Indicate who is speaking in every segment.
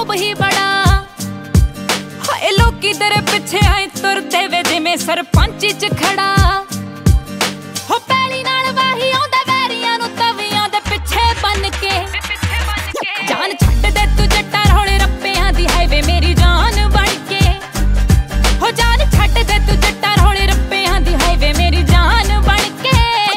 Speaker 1: खौफ ही बड़ा। हाय लोकी तेरे पिछे आए तुरदे वे जिवें सरपंच च खड़ा। हो पैली नाल वाही आउंदा वैरियां नूं तवियां दे पिछे बन के। जान छड्ड दे तू जट्टा रौले रप्पियां दी हाईवे मेरी जान बन के। हो जान छड्ड दे तू जट्टा रौले रप्पियां दी हाईवे मेरी जान बन के।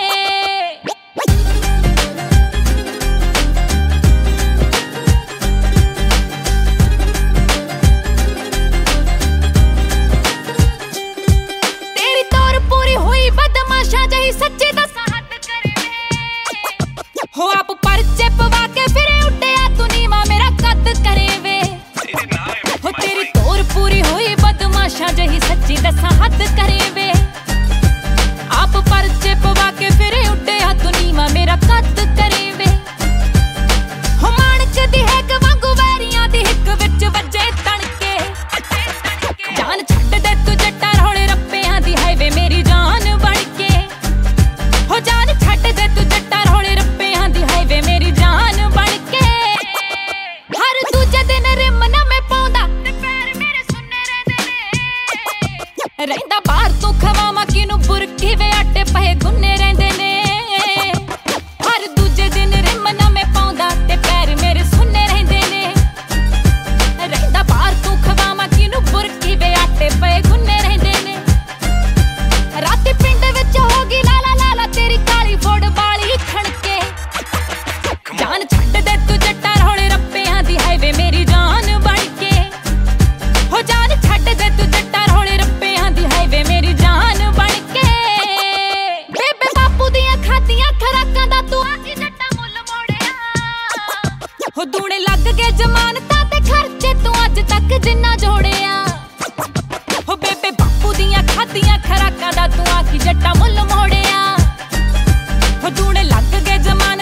Speaker 1: तेरी तौर पूरी हुई बदमाशा जही सच्ची दसा हद करे। हो आप परचे पवा के फिरे उड्डिया तू नीवा मेरा कद करे वे। हो तेरी तौर पूरी हुई बदमाशा जही सच्ची दसा हद करे वे। आप परचे पवा के फिरे उड्डिया तू नीवा मेरा कद करे वे। हो माणक दी हैक वांगू वैरियां दी हिक विच वजे तणके। जान छड्ड दे तू जट्टा रौले रप्पियां दी हाईवे मेरी जान बन के। हो जान छड्ड दे तू जट्टा रौले रप्पियां दी हाईवे मेरी जान बन के। हर दूजे दिन रिम ना मैं पाउंदा ते पैर मेरे सुन्ने रहिंदे ने। रहिंदा बाहर तू खवावां किनू बुरकी वे आटे पए गुन्ने रहिंदे ने। हर दूजे दिन रिम ना मैं पाउंदा ते पैर मेरे सुन्ने रहिंदे ने। रहिंदा बाहर तू खवावां किनू बुरकी वे आटे पए गुन्ने रहिंदे ने। राती पिंड विच हो गई लाला लाला तेरी काली फोड़ वाली खणके। जान छड्ड दे तू जट्टा रौले रप्पियां दी हाईवे मेरी जान बन के। हो जान छड्ड दे तू जट्टा रौले रप्पियां दी हाईवे मेरी जान बन के। बेबे बापू दियां खादियां खराकां दा तू आखी जट्टा मुੱਲ मोड़िया। हो दूणे लग गए जमानतां ते खर्चे तू अज तक जिन्ना जोड़िया। हो बेबे बापू दियां खादियां खराकां दा तू आखी जट्टा मुੱਲ मोड़िया। हो दूणे लग गए जमानतां